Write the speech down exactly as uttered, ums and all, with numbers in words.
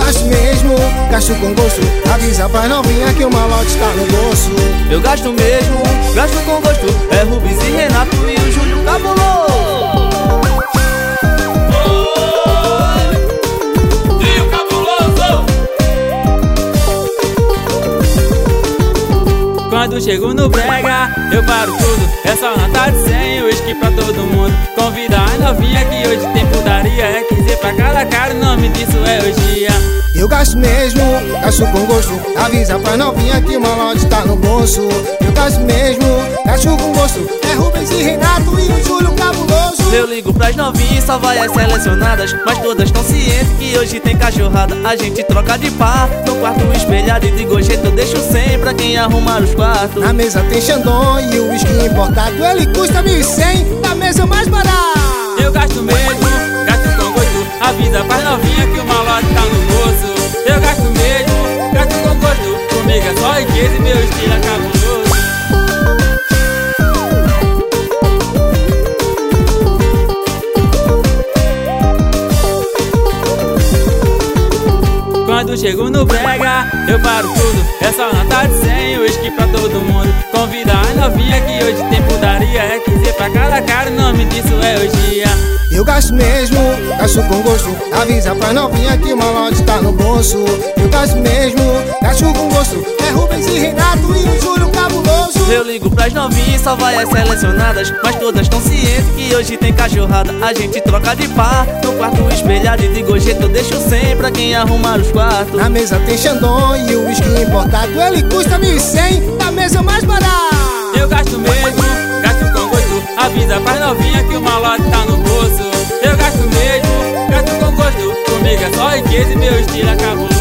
gasto mesmo, gasto com gosto. Avisa pra novinha que o malote está no bolso. Eu gasto mesmo, gasto com gosto. É Rubens e Renato e o Júlio Cabuloso. Quando chego no brega, eu paro tudo. É só nota de cem, whisky pra todo mundo. Convida a novinha que hoje tem putaria. É quinze pra cada cara, o nome disso é orgia. Eu gasto mesmo, gasto com gosto. Avisa pra novinha que o malote tá no bolso. Eu gasto mesmo, gasto com gosto. É Rubens e Renato e o Júlio Cabuloso. Eu ligo pras novinhas, só vai as selecionadas. Mas todas tão cientes que hoje tem cachorrada. A gente troca de par, no quarto espelhado. E de gorjeta eu deixo cem pra quem arrumar os quartos. Na mesa tem Xandão e o whisky importado. Ele custa mil e cem, da mesa mais barata. Eu gasto mesmo, gasto com gosto. Avisa pras novinhas que o malote tá no bolso. Eu gasto mesmo, gasto com gosto. Comigo é só riqueza e meu estilo é cabuloso. Quando chego no brega, eu paro tudo. É só nota de cem, whisky pra todo mundo. Convida a novinha que hoje tem putaria. É quinze pra cada cara, o nome disso é orgia. Eu gasto mesmo, gasto com gosto. Avisa pra novinha que o malote tá no bolso. Eu gasto mesmo, gasto com gosto. É Rubens e Renato e o Júlio Cabuloso. Eu ligo pras novinhas, só vai as selecionadas. Mas todas tão cientes que hoje tem cachorrada. A gente troca de par, no quarto espelhado. E de gorjeta eu deixo cem pra quem arrumar os quartos. Na mesa tem Xandão e o whisky importado. Ele custa mil e cem, da mesa mais barata. Eu gasto mesmo, gasto com gosto. Avisa pras novinha que o malote tá no bolso. Eu gasto mesmo, gasto com gosto. Comigo é só riqueza e meu estilo é cabuloso.